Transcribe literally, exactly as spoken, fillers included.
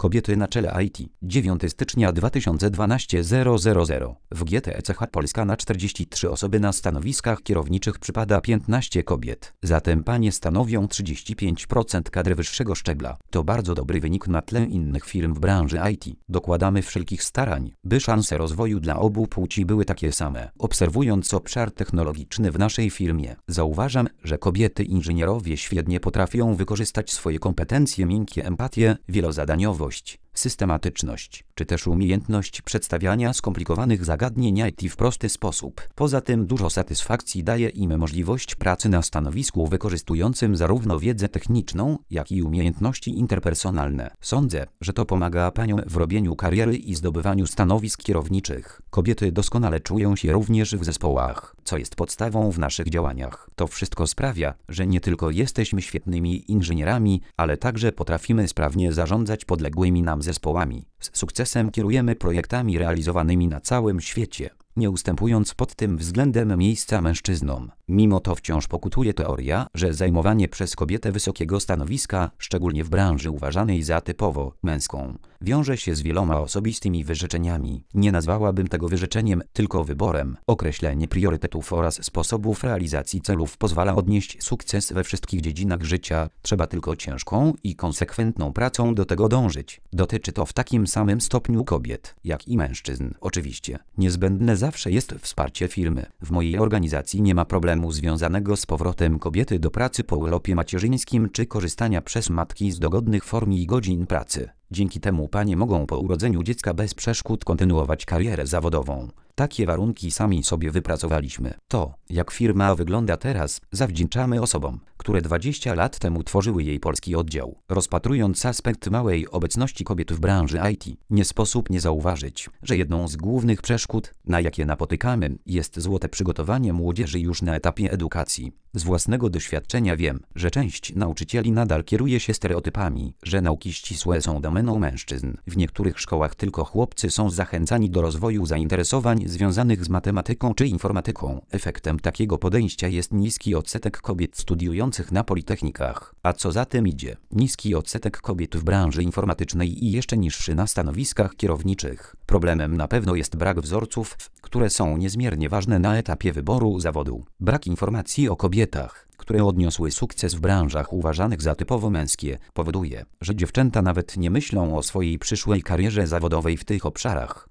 Kobiety na czele I T. dziewiątego stycznia dwa tysiące dwunastego. W G T E C H Polska na czterdzieści trzy osoby na stanowiskach kierowniczych przypada piętnaście kobiet. Zatem panie stanowią trzydzieści pięć procent kadry wyższego szczebla. To bardzo dobry wynik na tle innych firm w branży I T. Dokładamy wszelkich starań, by szanse rozwoju dla obu płci były takie same. Obserwując obszar technologiczny w naszej firmie, zauważam, że kobiety inżynierowie świetnie potrafią wykorzystać swoje kompetencje miękkie, empatię, wielozadaniowość, systematyczność, czy też umiejętność przedstawiania skomplikowanych zagadnień I T w prosty sposób. Poza tym dużo satysfakcji daje im możliwość pracy na stanowisku wykorzystującym zarówno wiedzę techniczną, jak i umiejętności interpersonalne. Sądzę, że to pomaga paniom w robieniu kariery i zdobywaniu stanowisk kierowniczych. Kobiety doskonale czują się również w zespołach, co jest podstawą w naszych działaniach. To wszystko sprawia, że nie tylko jesteśmy świetnymi inżynierami, ale także potrafimy sprawnie zarządzać podległymi nam zespołami. Z sukcesem kierujemy projektami realizowanymi na całym świecie, nie ustępując pod tym względem miejsca mężczyznom. Mimo to wciąż pokutuje teoria, że zajmowanie przez kobietę wysokiego stanowiska, szczególnie w branży uważanej za typowo męską, wiąże się z wieloma osobistymi wyrzeczeniami. Nie nazwałabym tego wyrzeczeniem, tylko wyborem. Określenie priorytetów oraz sposobów realizacji celów pozwala odnieść sukces we wszystkich dziedzinach życia. Trzeba tylko ciężką i konsekwentną pracą do tego dążyć. Dotyczy to w takim samym stopniu kobiet, jak i mężczyzn. Oczywiście, niezbędne zawsze jest wsparcie firmy. W mojej organizacji nie ma problemu związanego z powrotem kobiety do pracy po urlopie macierzyńskim czy korzystania przez matki z dogodnych form i godzin pracy. Dzięki temu panie mogą po urodzeniu dziecka bez przeszkód kontynuować karierę zawodową. Takie warunki sami sobie wypracowaliśmy. To, jak firma wygląda teraz, zawdzięczamy osobom, które dwadzieścia lat temu tworzyły jej polski oddział. Rozpatrując aspekt małej obecności kobiet w branży I T, nie sposób nie zauważyć, że jedną z głównych przeszkód, na jakie napotykamy, jest złote przygotowanie młodzieży już na etapie edukacji. Z własnego doświadczenia wiem, że część nauczycieli nadal kieruje się stereotypami, że nauki ścisłe są domeną mężczyzn. W niektórych szkołach tylko chłopcy są zachęcani do rozwoju zainteresowań związanych z matematyką czy informatyką. Efektem takiego podejścia jest niski odsetek kobiet studiujących na politechnikach. A co za tym idzie? Niski odsetek kobiet w branży informatycznej i jeszcze niższy na stanowiskach kierowniczych. Problemem na pewno jest brak wzorców, które są niezmiernie ważne na etapie wyboru zawodu. Brak informacji o kobietach, które odniosły sukces w branżach uważanych za typowo męskie, powoduje, że dziewczęta nawet nie myślą o swojej przyszłej karierze zawodowej w tych obszarach.